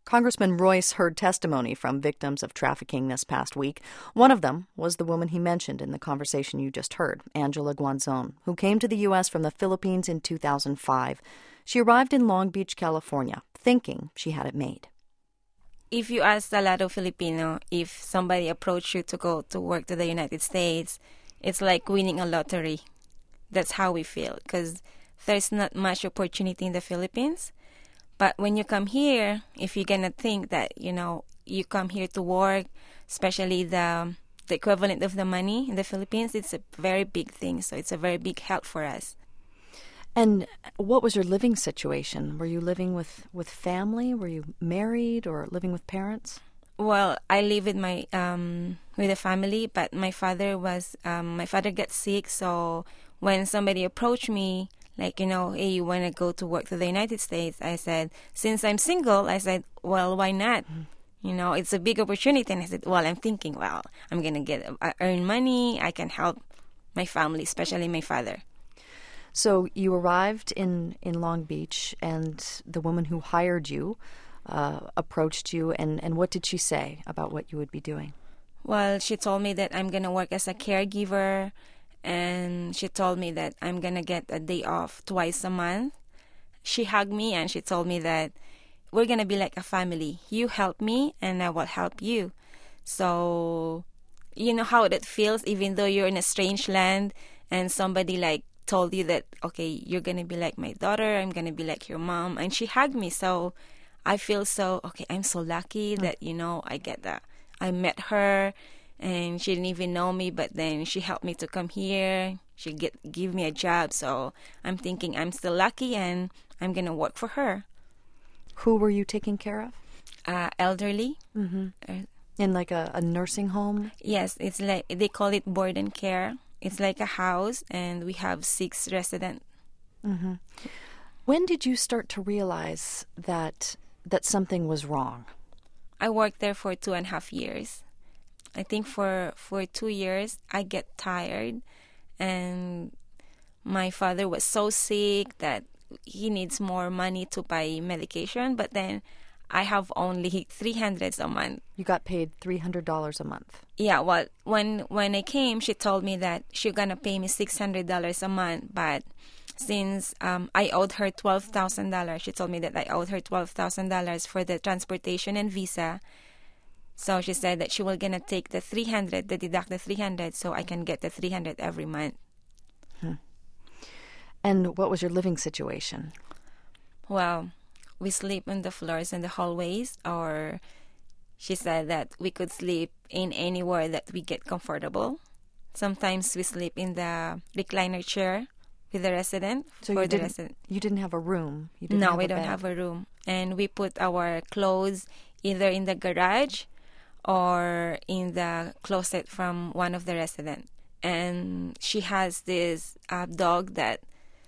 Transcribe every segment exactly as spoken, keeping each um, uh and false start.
Congressman Royce heard testimony from victims of trafficking this past week. One of them was the woman he mentioned in the conversation you just heard, Angela Guanzon, who came to the U S from the Philippines in two thousand five. She arrived in Long Beach, California, thinking she had it made. If you ask a lot of Filipino, if somebody approached you to go to work to the United States, it's like winning a lottery. That's how we feel, because there's not much opportunity in the Philippines. But when you come here, if you're going to think that, you know, you come here to work, especially the the equivalent of the money in the Philippines, it's a very big thing. So it's a very big help for us. And what was your living situation? Were you living with, with family? Were you married or living with parents? Well, I live with my um, with a family, but my father was um, my father got sick. So when somebody approached me, like, you know, hey, you want to go to work to the United States? I said, since I'm single, I said, well, why not? Mm. You know, it's a big opportunity. And I said, well, I'm thinking, well, I'm going to get uh, earn money. I can help my family, especially my father. So you arrived in, in Long Beach, and the woman who hired you uh, approached you. And, and what did she say about what you would be doing? Well, she told me that I'm going to work as a caregiver. And she told me that I'm going to get a day off twice a month. She hugged me and she told me that we're going to be like a family. You help me and I will help you. So, you know how that feels, even though you're in a strange land and somebody like told you that, okay, you're going to be like my daughter, I'm going to be like your mom. And she hugged me. So I feel so, okay, I'm so lucky mm. that, you know, I get that. I met her. And she didn't even know me, but then she helped me to come here. She get give me a job, so I'm thinking I'm still lucky, and I'm gonna work for her. Who were you taking care of? Uh, elderly. Mm-hmm. Uh, In like a, a nursing home? Yes, it's like they call it board and care. It's like a house, and we have six residents. Mm-hmm. When did you start to realize that that something was wrong? I worked there for two and a half years. I think for, for two years, I get tired, and my father was so sick that he needs more money to buy medication, but then I have only three hundred dollars a month. You got paid three hundred dollars a month? Yeah, well, when, when I came, she told me that she's going to pay me six hundred dollars a month, but since um, I owed her twelve thousand dollars, she told me that I owed her twelve thousand dollars for the transportation and visa. So she said that she was going to take the three hundred, the deduct the three hundred, so I can get the three hundred every month. Hmm. And what was your living situation? Well, we sleep on the floors and the hallways, or she said that we could sleep in anywhere that we get comfortable. Sometimes we sleep in the recliner chair with the resident. So for you, the didn't, resident. you didn't have a room? You didn't no, have we a don't bed. have a room. And we put our clothes either in the garage or in the closet from one of the residents. And she has this uh, dog that,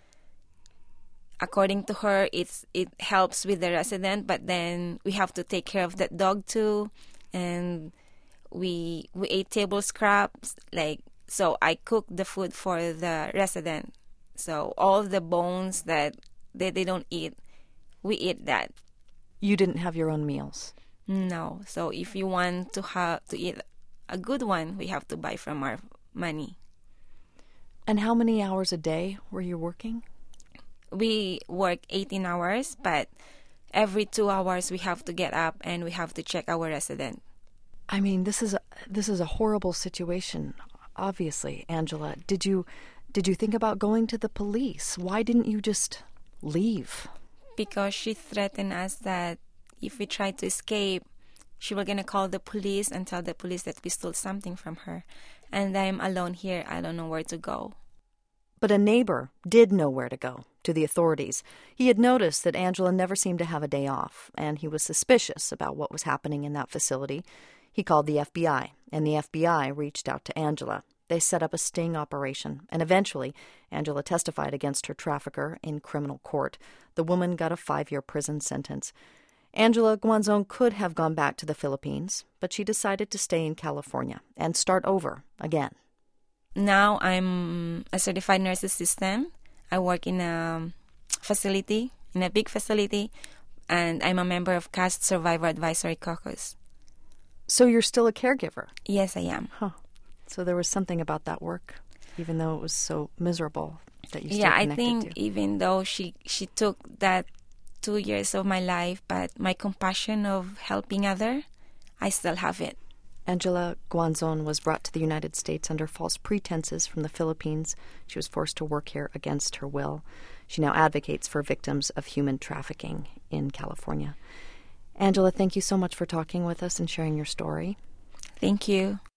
according to her, it's it helps with the resident, but then we have to take care of that dog too. And we we ate table scraps, like, so I cooked the food for the resident. So all the bones that they, they don't eat, we eat that. You didn't have your own meals? No. So if you want to have to eat a good one, we have to buy from our money. And how many hours a day were you working? We work eighteen hours, but every two hours we have to get up and we have to check our resident. I mean, this is a, this is a horrible situation, obviously, Angela. Did you did you think about going to the police? Why didn't you just leave? Because she threatened us that if we try to escape, she was going to call the police and tell the police that we stole something from her. And I'm alone here. I don't know where to go. But a neighbor did know where to go, to the authorities. He had noticed that Angela never seemed to have a day off, and he was suspicious about what was happening in that facility. He called the F B I, and the F B I reached out to Angela. They set up a sting operation, and eventually Angela testified against her trafficker in criminal court. The woman got a five-year prison sentence. Angela Guanzon could have gone back to the Philippines, but she decided to stay in California and start over again. Now I'm a certified nurse assistant. I work in a facility, in a big facility, and I'm a member of Caste Survivor Advisory Caucus. So you're still a caregiver? Yes, I am. Huh. So there was something about that work, even though it was so miserable, that you still Yeah, I connected think to. even though she, she took that two years of my life, but my compassion of helping other, I still have it. Angela Guanzon was brought to the United States under false pretenses from the Philippines. She was forced to work here against her will. She now advocates for victims of human trafficking in California. Angela, thank you so much for talking with us and sharing your story. Thank you.